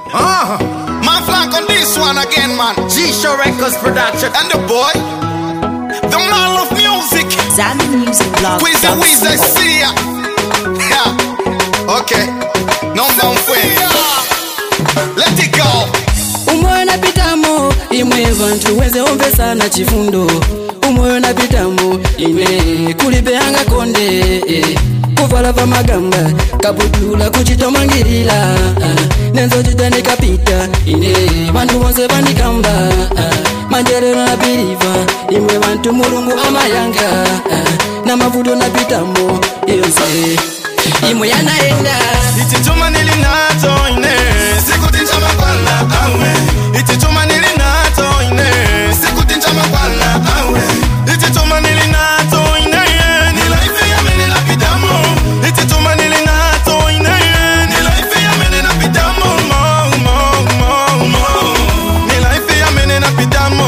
Man flank on this one again, man. G-Show Records production. And the boy, the man of music. Zambi Music Blog. Quiz and Wiz, I see ya. Yeah. Okay. Number one. Let it go. Umoyo napitamo imwe vantu wenze ombesa na chifundo. Umoyo napitamo imwe kulibeanga konde. Kuvala va magamba kabudula kuchitomangirila. Nenzo chitani kapita ine vantu vonse vanikamba. Manjerero na biriva imwe vantu mulungu amayanga. Na mavuto napitamo yonse imwe yanaenda. Itituma nilinato ine sikutinja makwala awe. Itituma nilinato ine sikutinja makwala awe. Itituma nilinato ine ni life ya mene na pidamo. Itituma nilinato ine ni life ya mene na pidamo. Ni life ya mene na pidamo.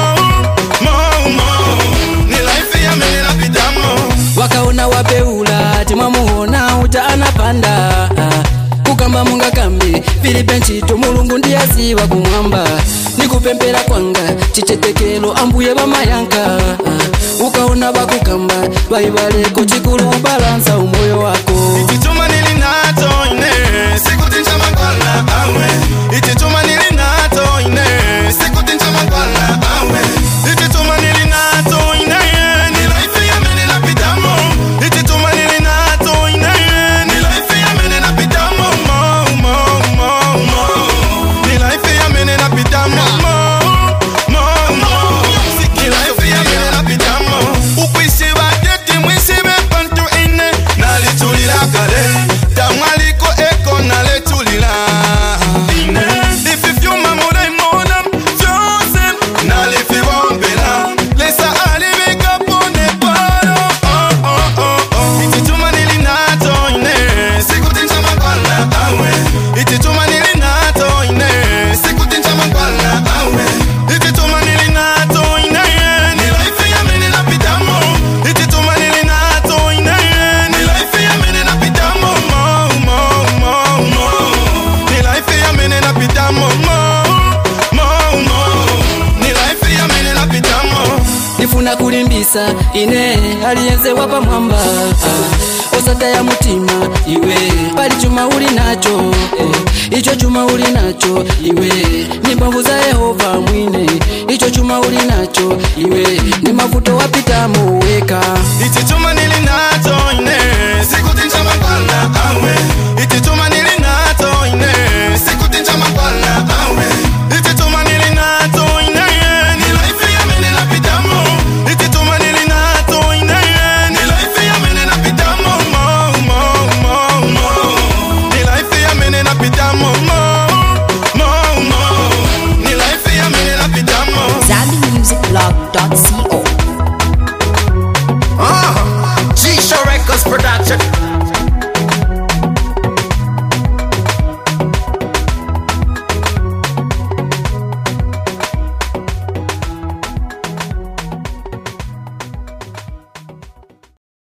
Ni life ya mene na pidamo. Wakaona wapeula timamuona uta anapanda. Kukamba munga kambi Filipenchito mulungu ndiyaziva kumwamba. Nikupempera kwanga chichetekelo ambuye bamayanka. Ukaona bakukamba baibaleko chikulu balansa umoyo wako. Itituma nilinato ine sikutinja makwala awe. Itituma nilinato ine sikutinja makwala awe. Itituma nilinato ine ni life ya mene na pidamo. Itituma nilinato ine ni life ya mene na pidamo. Ni life ya mene na pidamo. Ni life ya mene na pidamo. Ukwisi waketi mwisi mepantu ine nalitulila kale. Tamwaliko eko nalitulila ine. Ififyuma muda imona fyose nalifibombela. Lesa alibika pone paro. Itituma nilinato ine sikutinja makwala awe. Itituma nilinato ine sikutinja makwala awe. Itituma nilinato ine ni life ya mene na pidamo. Itituma nilinato ine ni life ya mene na pidamo. Ni life ya mene na pidamo. Ni life ya mene na pidamo. Nifuna kulimbisa ine aliyenze wapa mwamba. Osata ya mutima iwe pali chuma uli nacho. Icho chuma uli nacho iwe ni mbavu za Yehova mwine. Icho chuma uli nacho iwe ni mavuto wapitamo weka. Itituma nilinato ine sikutinja makwala awe. Itituma nilinato ine sikutinja makwala awe. Itituma nilinato ine ni life ya mene na pidamo. Itituma nilinato ine ni life ya mene na pidamo. Ni life ya mene na pidamo. Ni life ya mene na pidamo. ZambiMusicBlog.co